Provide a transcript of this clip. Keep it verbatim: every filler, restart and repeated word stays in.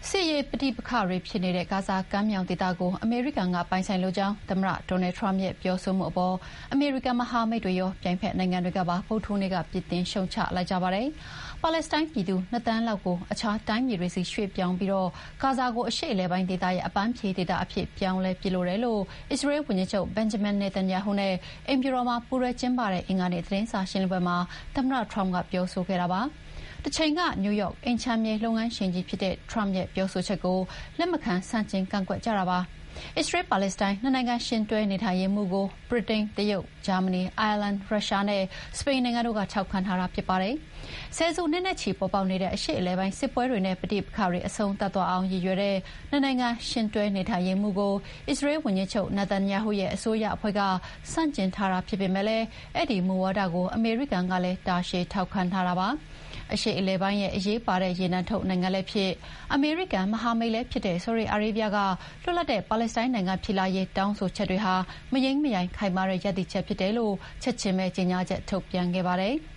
စစ်ရေးပဋိပက္ခတွေဖြစ်နေတဲ့ဂါဇာကမ်းမြောင်ဒေသကိုအမေရိကန်ကပိုင်ဆိုင်လိုကြောင်းသမ္မတဒေါ်နယ်ထရမ့်ရဲ့ပြောဆိုမှုအပေါ်အမေရိကန်မဟာမိတ်တွေရောပြိုင်ဖက်နိုင်ငံတွေကပါဗုဒ္ဓဟူးနေ့ကပြစ်တင်ရှုတ်ချလိုက်ကြပါတယ်။ပါလက်စတိုင်းပြည်သူနှစ်သန်းလောက်ကိုအခြားတိုင်းပြည်တွေစီရွှေ့ပြောင်းပြီးတော့ဂါဇာကိုအရှေ့အလယ်ပိုင်းဒေသရဲ့အပန်းဖြေဒေသအဖြစ်ပြောင်းလဲပစ်လိုတယ်လို့အစ္စရေးဝန်ကြီးချုပ်ဘန်ဂျမင်နေတန်ယာဟုနဲ့အင်ဖြူတော်မှာပူးရဲကျင်းပတဲ့အင်္ဂါနေ့သတင်းစာရှင်းလင်းပွဲမှာသမ္မတထရမ့်ကပြောဆိုခဲ့တာပါ။တချိန်ကနယူးယောက်အိမ်ချမ်းမြေလုပ်ငန်းရှင်ကြီးဖြစ်တဲ့ထရမ့်ရဲ့ပြောဆိုချက်ကိုလက်မခံဆန့်ကျင်ကန့်ကွက်ကြတာပါ။အစ္စရေးပါလက်စတိုင်းနှစ်နိုင်ငံရှင်တွဲနေထိုင်ရေးမှုကိုဗြိတိန်တရုတ်ဂျာမနီအိုင်ယာလန်ရုရှားနဲ့စပိန်နိုင်ငံတို့ကထောက်ခံထားတာဖြစ်ပါတယ်။ဆယ်စုနှစ်နဲ့ချီပေါ်ပေါက်နေတဲ့အရှေ့အလယ်ပိုင်းစစ်ပွဲတွေနဲ့ပဋိပက္ခတွေအဆုံးသတ်သွားအောင်ရည်ရွယ်တဲ့နှစ်နိုင်ငံရှင်တွဲနေထိုင်ရေးမှုကိုအစ္စရေးဝန်ကြီးချုပ်နာတန်ယာဟုရဲ့အစိုးရအဖွဲ့ကဆန့်ကျင်ထားတာဖြစ်ပေမဲ့လည်းအဲ့ဒီမူဝါဒကိုအမေရိကန်ကလည်းတာရှည်ထောက်ခံထားတာပါ။အရှေ့အလယ်ပိုင်းရဲ့အရေးပါတဲ့ရေနံထုတ်နိုင်ငံလည်းဖြစ်အမေရိကန်မဟာမိတ်လည်းဖြစ်တဲ့ဆော်ဒီအာရေဗျကလွတ်လပ်တဲ့ပါလက်စတိုင်းနိုင်ငံဖြစ်လာရေးတောင်းဆိုချက်တွေဟာမယိမ်းမယိုင်ခိုင်မာတဲ့ရည်တည်ချက်ဖြစ်တယ်လို့ချက်ချင်းပဲကြေညာချက်ထုတ်ပြန်ခဲ့ပါတယ်။